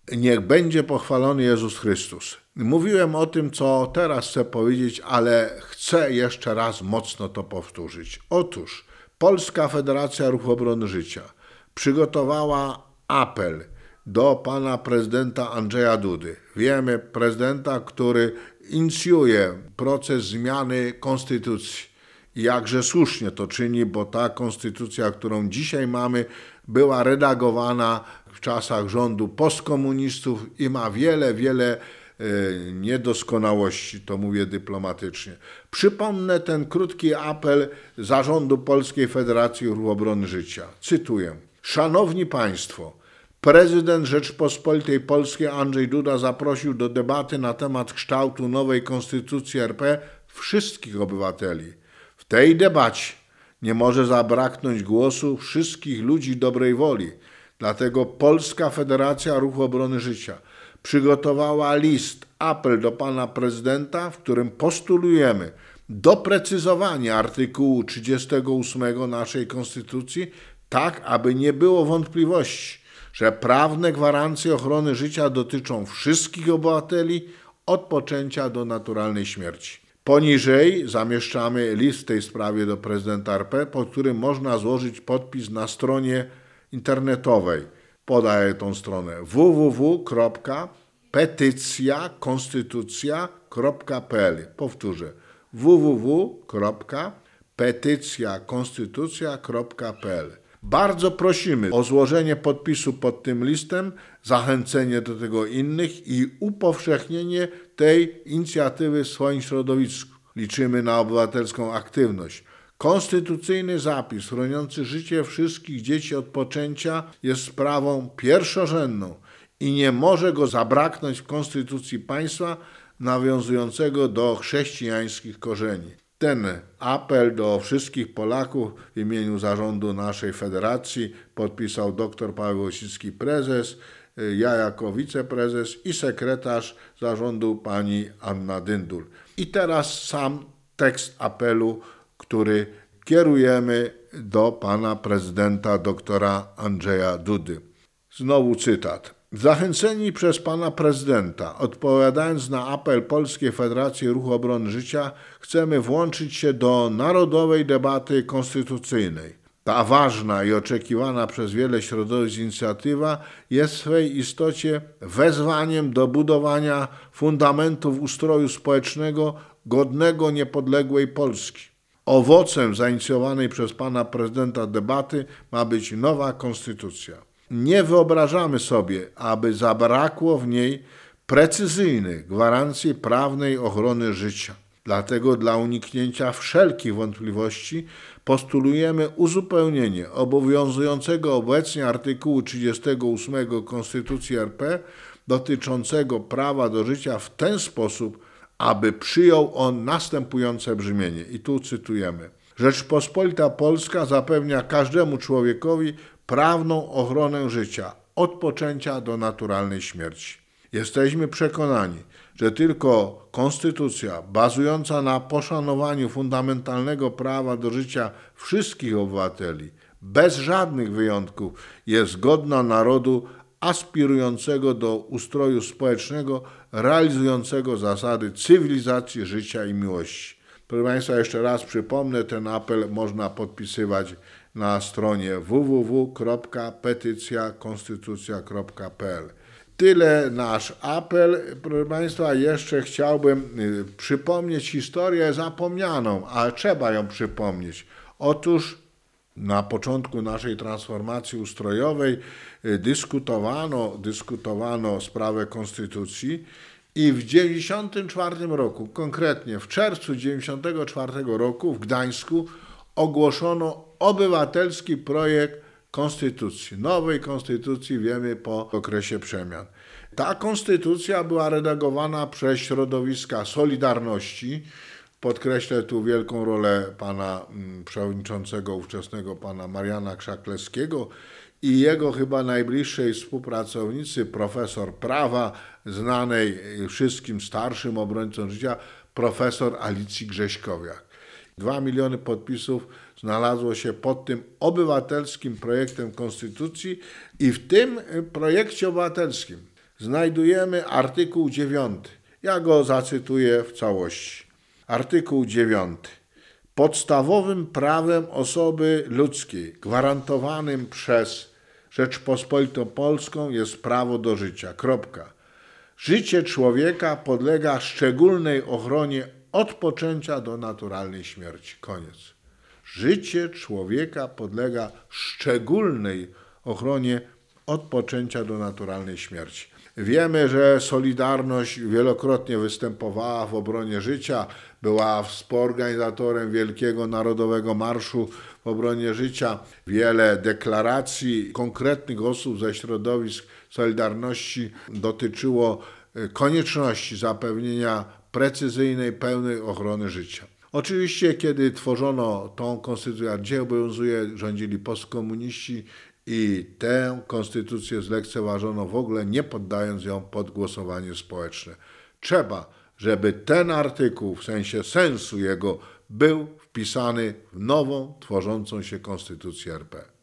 Niech będzie pochwalony Jezus Chrystus. Mówiłem o tym, co teraz chcę powiedzieć, ale chcę jeszcze raz mocno to powtórzyć. Otóż Polska Federacja Ruchu Obrony Życia przygotowała apel do pana prezydenta Andrzeja Dudy. Wiemy, prezydenta, który inicjuje proces zmiany konstytucji. I jakże słusznie to czyni, bo ta konstytucja, którą dzisiaj mamy, była redagowana w czasach rządu postkomunistów i ma wiele niedoskonałości, to mówię dyplomatycznie. Przypomnę ten krótki apel Zarządu Polskiej Federacji Ruchu Obrony Życia. Cytuję. Szanowni Państwo, prezydent Rzeczypospolitej Polskiej Andrzej Duda zaprosił do debaty na temat kształtu nowej Konstytucji RP wszystkich obywateli. W tej debacie nie może zabraknąć głosu wszystkich ludzi dobrej woli. Dlatego Polska Federacja Ruchu Obrony Życia przygotowała apel do pana prezydenta, w którym postulujemy doprecyzowanie artykułu 38 naszej Konstytucji, tak aby nie było wątpliwości, że prawne gwarancje ochrony życia dotyczą wszystkich obywateli od poczęcia do naturalnej śmierci. Poniżej zamieszczamy list w tej sprawie do prezydenta RP, pod którym można złożyć podpis na stronie internetowej. Podaję tą stronę www.petycjakonstytucja.pl. Powtórzę www.petycjakonstytucja.pl. Bardzo prosimy o złożenie podpisu pod tym listem, zachęcenie do tego innych i upowszechnienie tej inicjatywy w swoim środowisku. Liczymy na obywatelską aktywność. Konstytucyjny zapis chroniący życie wszystkich dzieci od poczęcia jest sprawą pierwszorzędną i nie może go zabraknąć w konstytucji państwa nawiązującego do chrześcijańskich korzeni. Ten apel do wszystkich Polaków w imieniu zarządu naszej federacji podpisał dr Paweł Wojcicki, prezes, ja jako wiceprezes i sekretarz zarządu pani Anna Dyndul. I teraz sam tekst apelu, który kierujemy do pana prezydenta doktora Andrzeja Dudy. Znowu cytat. Zachęceni przez pana prezydenta, odpowiadając na apel Polskiej Federacji Ruchu Obrony Życia, chcemy włączyć się do narodowej debaty konstytucyjnej. Ta ważna i oczekiwana przez wiele środowisk inicjatywa jest w swej istocie wezwaniem do budowania fundamentów ustroju społecznego godnego niepodległej Polski. Owocem zainicjowanej przez pana prezydenta debaty ma być nowa konstytucja. Nie wyobrażamy sobie, aby zabrakło w niej precyzyjnych gwarancji prawnej ochrony życia. Dlatego dla uniknięcia wszelkich wątpliwości postulujemy uzupełnienie obowiązującego obecnie artykułu 38 Konstytucji RP dotyczącego prawa do życia w ten sposób, aby przyjął on następujące brzmienie. I tu cytujemy. Rzeczpospolita Polska zapewnia każdemu człowiekowi prawną ochronę życia od poczęcia do naturalnej śmierci. Jesteśmy przekonani, że tylko konstytucja bazująca na poszanowaniu fundamentalnego prawa do życia wszystkich obywateli, bez żadnych wyjątków, jest godna narodu aspirującego do ustroju społecznego, realizującego zasady cywilizacji, życia i miłości. Proszę Państwa, jeszcze raz przypomnę, ten apel można podpisywać na stronie www.petycjakonstytucja.pl. Tyle nasz apel. Proszę Państwa, jeszcze chciałbym przypomnieć historię zapomnianą, ale trzeba ją przypomnieć. Otóż na początku naszej transformacji ustrojowej dyskutowano sprawę konstytucji i w 1994 roku, konkretnie w czerwcu 1994 roku w Gdańsku ogłoszono obywatelski projekt konstytucji, nowej konstytucji, wiemy, po okresie przemian. Ta konstytucja była redagowana przez środowiska Solidarności. Podkreślę tu wielką rolę pana przewodniczącego ówczesnego, pana Mariana Krzaklewskiego i jego chyba najbliższej współpracownicy, profesor prawa, znanej wszystkim starszym obrońcom życia, profesor Alicji Grześkowiak. 2 miliony podpisów znalazło się pod tym obywatelskim projektem konstytucji i w tym projekcie obywatelskim znajdujemy artykuł 9. Ja go zacytuję w całości. Artykuł 9. Podstawowym prawem osoby ludzkiej gwarantowanym przez Rzeczpospolitą Polską jest prawo do życia. Kropka. Życie człowieka podlega szczególnej ochronie od poczęcia do naturalnej śmierci. Koniec. Życie człowieka podlega szczególnej ochronie od poczęcia do naturalnej śmierci. Wiemy, że Solidarność wielokrotnie występowała w obronie życia, była współorganizatorem Wielkiego Narodowego Marszu w obronie życia. Wiele deklaracji konkretnych osób ze środowisk Solidarności dotyczyło konieczności zapewnienia precyzyjnej, pełnej ochrony życia. Oczywiście, kiedy tworzono tą konstytucję, gdzie obowiązuje, rządzili postkomuniści i tę konstytucję zlekceważono w ogóle, nie poddając ją pod głosowanie społeczne. Trzeba, żeby ten artykuł, w sensie sensu jego, był wpisany w nową, tworzącą się konstytucję RP.